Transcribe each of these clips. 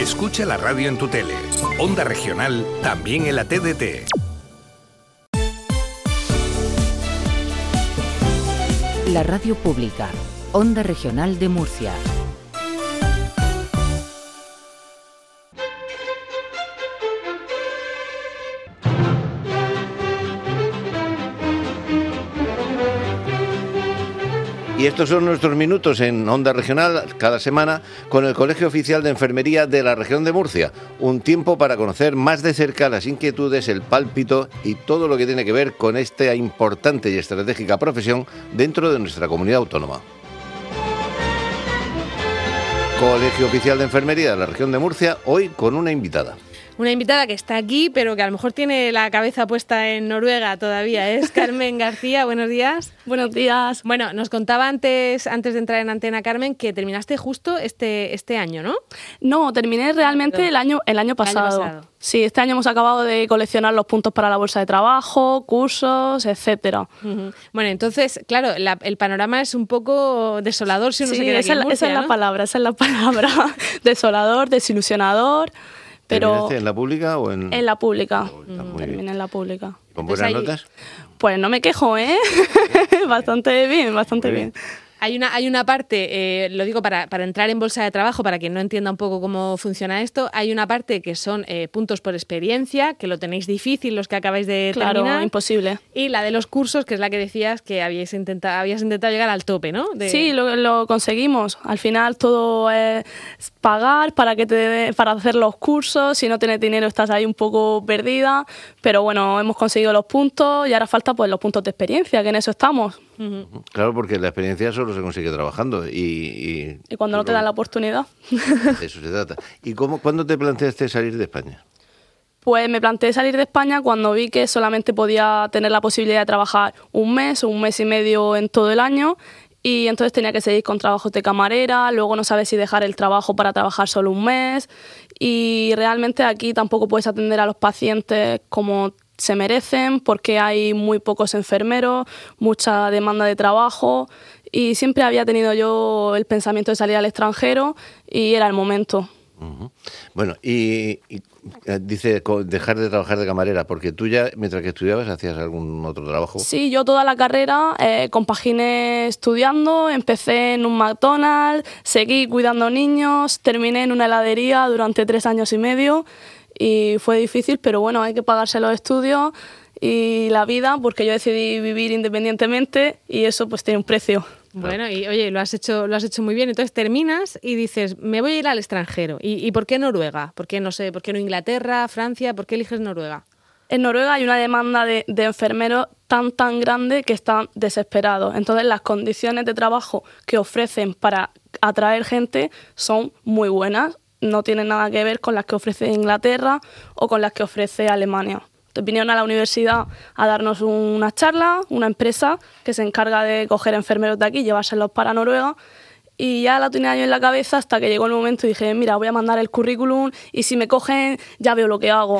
Escucha la radio en tu tele. Onda Regional, también en la TDT. La radio pública, Onda Regional de Murcia. Y estos son nuestros minutos en Onda Regional cada semana con el Colegio Oficial de Enfermería de la Región de Murcia. Un tiempo para conocer más de cerca las inquietudes, el pálpito y todo lo que tiene que ver con esta importante y estratégica profesión dentro de nuestra comunidad autónoma. Colegio Oficial de Enfermería de la Región de Murcia, hoy con una invitada. Una invitada que está aquí, pero que a lo mejor tiene la cabeza puesta en Noruega todavía. Es Carmen García, buenos días. Buenos días. Bueno, nos contaba antes de entrar en antena, Carmen, que terminaste justo este año, ¿no? No, terminé realmente el año pasado. Sí, este año hemos acabado de coleccionar los puntos para la bolsa de trabajo, cursos, etcétera. Uh-huh. Bueno, entonces, claro, el panorama es un poco desolador si uno se queda aquí en Murcia, esa es la palabra. Desolador, desilusionador. Pero ¿terminaste en la pública o en...? En la pública. Terminé en la pública. ¿Con buenas notas? Pues no me quejo, ¿eh? Bastante bien. Hay una parte, lo digo para entrar en bolsa de trabajo, para quien no entienda un poco cómo funciona esto, hay una parte que son puntos por experiencia, que lo tenéis difícil los que acabáis de terminar. Claro, imposible. Y la de los cursos, que es la que decías que habías intentado llegar al tope, ¿no? Sí, lo conseguimos. Al final todo es pagar para hacer los cursos. Si no tienes dinero estás ahí un poco perdida. Pero bueno, hemos conseguido los puntos y ahora falta pues los puntos de experiencia, que en eso estamos. Uh-huh. Claro, porque la experiencia solo se consigue trabajando y cuando no te dan la oportunidad. De eso se trata. ¿Y cuándo te planteaste salir de España? Pues me planteé salir de España cuando vi que solamente podía tener la posibilidad de trabajar un mes o un mes y medio en todo el año, y entonces tenía que seguir con trabajos de camarera, luego no sabes si dejar el trabajo para trabajar solo un mes, y realmente aquí tampoco puedes atender a los pacientes como se merecen porque hay muy pocos enfermeros, mucha demanda de trabajo, y siempre había tenido yo el pensamiento de salir al extranjero y era el momento. Uh-huh. Bueno, y dice dejar de trabajar de camarera, porque tú ya, mientras que estudiabas, ¿hacías algún otro trabajo? Sí, yo toda la carrera compaginé estudiando, empecé en un McDonald's, seguí cuidando niños, terminé en una heladería durante 3 años y medio, y fue difícil, pero bueno, hay que pagarse los estudios y la vida, porque yo decidí vivir independientemente y eso pues tiene un precio. Bueno, y oye, lo has hecho muy bien. Entonces terminas y dices, me voy a ir al extranjero. ¿Y por qué Noruega? ¿Por qué no Inglaterra, Francia? ¿Por qué eliges Noruega? En Noruega hay una demanda de enfermeros tan grande que están desesperados. Entonces las condiciones de trabajo que ofrecen para atraer gente son muy buenas. No tienen nada que ver con las que ofrece Inglaterra o con las que ofrece Alemania. Entonces vinieron a la universidad a darnos una charla, una empresa que se encarga de coger enfermeros de aquí y llevárselos para Noruega, y ya la tenía yo en la cabeza hasta que llegó el momento y dije, mira, voy a mandar el currículum y si me cogen ya veo lo que hago.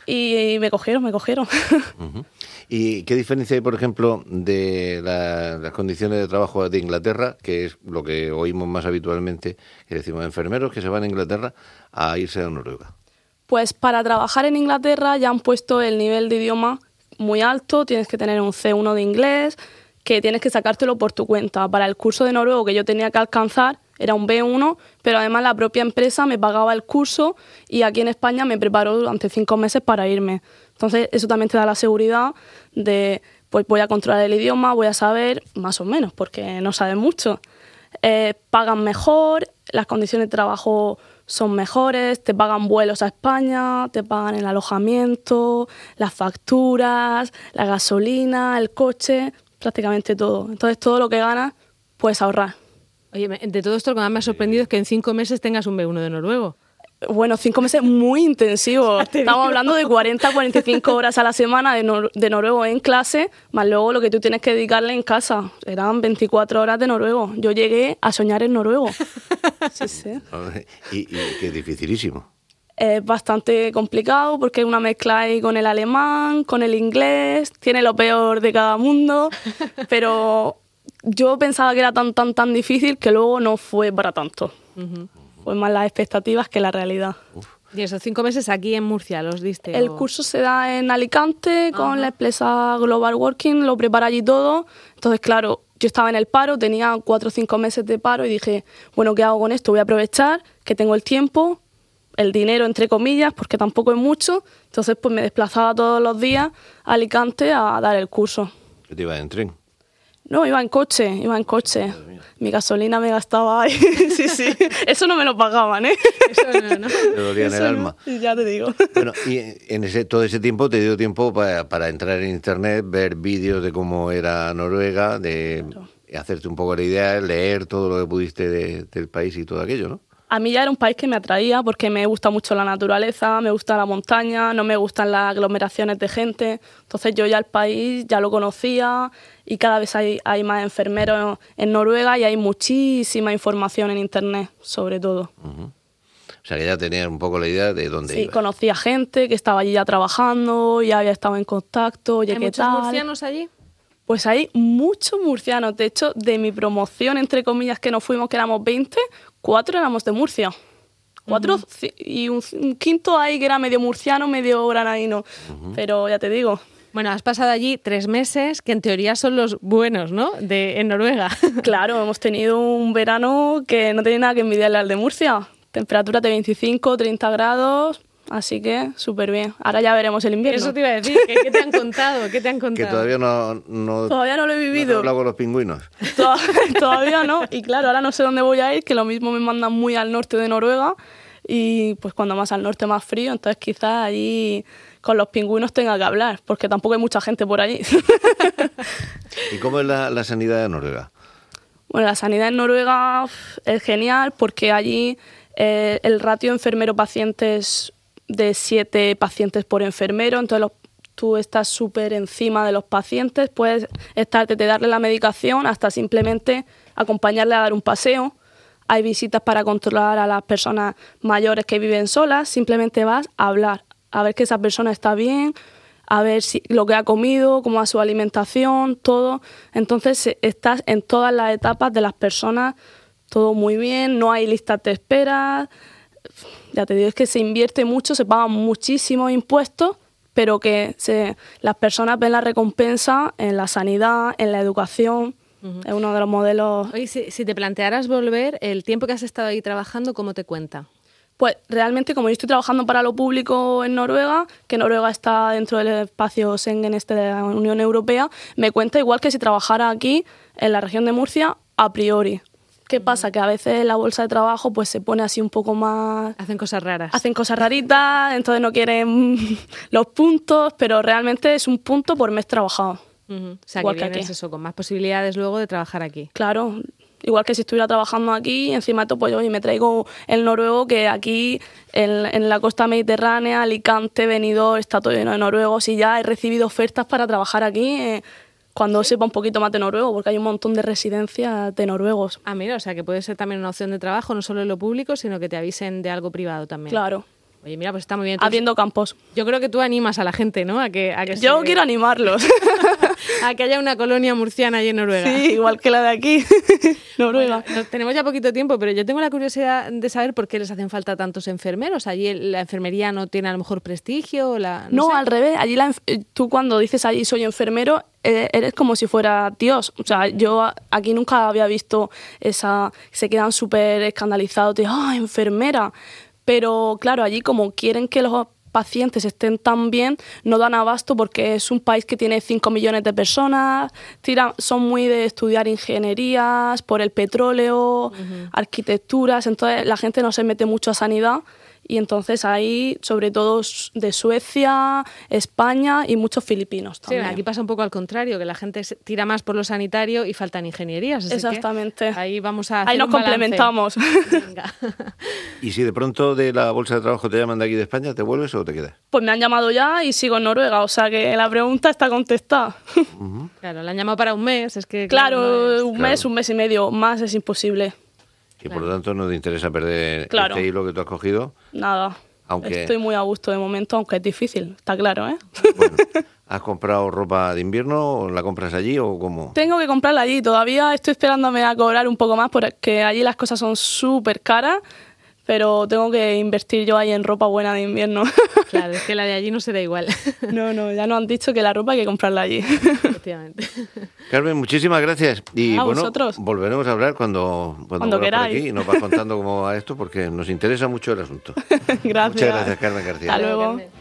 Y me cogieron. Uh-huh. ¿Y qué diferencia hay, por ejemplo, de las condiciones de trabajo de Inglaterra, que es lo que oímos más habitualmente, que decimos enfermeros que se van a Inglaterra a irse a Noruega? Pues para trabajar en Inglaterra ya han puesto el nivel de idioma muy alto, tienes que tener un C1 de inglés, que tienes que sacártelo por tu cuenta. Para el curso de noruego que yo tenía que alcanzar era un B1, pero además la propia empresa me pagaba el curso y aquí en España me preparó durante 5 meses para irme. Entonces eso también te da la seguridad de, pues voy a controlar el idioma, voy a saber más o menos, porque no sabes mucho. Pagan mejor, las condiciones de trabajo son mejores, te pagan vuelos a España, te pagan el alojamiento, las facturas, la gasolina, el coche, prácticamente todo. Entonces todo lo que ganas puedes ahorrar. Oye, de todo esto lo que más me ha sorprendido es que en 5 meses tengas un B1 de noruego. Bueno, 5 meses muy intensivos. Estamos hablando de 40-45 horas a la semana de noruego en clase, más luego lo que tú tienes que dedicarle en casa. Eran 24 horas de noruego. Yo llegué a soñar en noruego. Sí. Y que es dificilísimo. Es bastante complicado porque es una mezcla ahí con el alemán, con el inglés, tiene lo peor de cada mundo, pero yo pensaba que era tan difícil que luego no fue para tanto. Uh-huh. pues más las expectativas que la realidad. Y esos 5 meses aquí en Murcia los diste. El curso se da en Alicante con la empresa Global Working, lo prepara allí todo. Entonces, claro, yo estaba en el paro, tenía 4 o 5 meses de paro y dije, bueno, ¿qué hago con esto? Voy a aprovechar que tengo el tiempo, el dinero, entre comillas, porque tampoco es mucho. Entonces, pues me desplazaba todos los días a Alicante a dar el curso. ¿Qué te iba en tren? No, iba en coche. Mi gasolina me gastaba ahí. Sí. Eso no me lo pagaban, ¿eh? Eso no. Te dolía en el alma. Ya te digo. Bueno, y en todo ese tiempo te dio tiempo para entrar en internet, ver vídeos de cómo era Noruega, de hacerte un poco la idea, leer todo lo que pudiste del país y todo aquello, ¿no? A mí ya era un país que me atraía porque me gusta mucho la naturaleza, me gusta la montaña, no me gustan las aglomeraciones de gente. Entonces yo ya el país ya lo conocía y cada vez hay más enfermeros en Noruega y hay muchísima información en internet sobre todo. O sea que ya tenías un poco la idea de dónde ibas. Sí, conocía gente que estaba allí ya trabajando, ya había estado en contacto, oye, ¿Hay ¿qué muchos tal? murcianos allí? Pues hay muchos murcianos. De hecho, de mi promoción, entre comillas, que nos fuimos, que éramos 20, 4 éramos de Murcia. 4 y un quinto ahí que era medio murciano, medio granadino. Pero ya te digo. Bueno, has pasado allí 3 meses, que en teoría son los buenos, ¿no? En Noruega. Claro, hemos tenido un verano que no tiene nada que envidiarle al de Murcia. Temperaturas de 25, 30 grados... Así que súper bien. Ahora ya veremos el invierno. Eso te iba a decir. ¿Qué te han contado? Que todavía no... Todavía no lo he vivido. No has hablado con los pingüinos. Todavía no. Y claro, ahora no sé dónde voy a ir, que lo mismo me mandan muy al norte de Noruega. Y pues cuando más al norte más frío, entonces quizás allí con los pingüinos tenga que hablar, porque tampoco hay mucha gente por allí. ¿Y cómo es la sanidad de Noruega? Bueno, la sanidad en Noruega es genial porque allí el ratio enfermero-paciente es de 7 pacientes por enfermero, entonces tú estás súper encima de los pacientes, puedes estar desde darle la medicación hasta simplemente acompañarle a dar un paseo. Hay visitas para controlar a las personas mayores que viven solas, simplemente vas a hablar, a ver que esa persona está bien, a ver si lo que ha comido, cómo va su alimentación, todo. Entonces estás en todas las etapas de las personas, todo muy bien, no hay listas de espera. Ya te digo, es que se invierte mucho, se pagan muchísimos impuestos, pero que las personas ven la recompensa en la sanidad, en la educación. Es uno de los modelos. Oye, si te plantearas volver, el tiempo que has estado ahí trabajando, ¿cómo te cuenta? Pues realmente, como yo estoy trabajando para lo público en Noruega, que Noruega está dentro del espacio Schengen de la Unión Europea, me cuenta igual que si trabajara aquí, en la región de Murcia, a priori. ¿Qué pasa? Que a veces la bolsa de trabajo pues se pone así un poco más... Hacen cosas raras. Hacen cosas raritas, entonces no quieren los puntos, pero realmente es un punto por mes trabajado. O sea, igual que vienes aquí. eso, con más posibilidades luego de trabajar aquí. Claro, igual que si estuviera trabajando aquí, encima de todo, pues oye, me traigo el noruego, que aquí en la costa mediterránea, Alicante, Benidorm, está todo lleno de noruegos y ya he recibido ofertas para trabajar aquí cuando sepa un poquito más de noruego, porque hay un montón de residencias de noruegos. Ah, mira, o sea, que puede ser también una opción de trabajo, no solo en lo público, sino que te avisen de algo privado también. Claro. Oye, mira, pues está muy bien. Abriendo campos. Yo creo que tú animas a la gente, ¿no? A que Yo quiero animarlos. a que haya una colonia murciana allí en Noruega. Sí, igual que la de aquí, Noruega. Bueno, tenemos ya poquito tiempo, pero yo tengo la curiosidad de saber por qué les hacen falta tantos enfermeros. Allí la enfermería no tiene a lo mejor prestigio. No sé. Al revés. Allí tú cuando dices allí soy enfermero, eres como si fuera Dios. O sea, yo aquí nunca había visto se quedan súper escandalizados de enfermera. Pero claro, allí como quieren que los pacientes estén tan bien, no dan abasto porque es un país que tiene 5 millones de personas, son muy de estudiar ingenierías, por el petróleo, arquitecturas, entonces la gente no se mete mucho a sanidad. Y entonces hay, sobre todo de Suecia, España y muchos filipinos también. Sí, aquí pasa un poco al contrario, que la gente tira más por lo sanitario y faltan ingenierías. Así exactamente. Que ahí vamos a hacer ahí nos complementamos. Venga. ¿Y si de pronto de la bolsa de trabajo te llaman de aquí de España, te vuelves o te quedas? Pues me han llamado ya y sigo en Noruega, o sea que la pregunta está contestada. Claro, la han llamado para un mes, es que... Claro, un mes y medio, más es imposible. Y por lo tanto no te interesa perder Claro. este hilo que tú has cogido. Nada. Aunque... Estoy muy a gusto de momento, aunque es difícil, está claro, ¿eh? Bueno, ¿has comprado ropa de invierno o la compras allí o cómo? Tengo que comprarla allí, todavía estoy esperándome a cobrar un poco más porque allí las cosas son súper caras. pero tengo que invertir yo ahí en ropa buena de invierno. Claro, es que la de allí no será igual. No, ya nos han dicho que la ropa hay que comprarla allí. Efectivamente. Carmen, muchísimas gracias. Y A bueno, vosotros. volveremos a hablar cuando vuelvas por queráis. aquí y nos vas contando cómo va esto, porque nos interesa mucho el asunto. Gracias. Muchas gracias, Carmen García. Hasta luego. Carmen.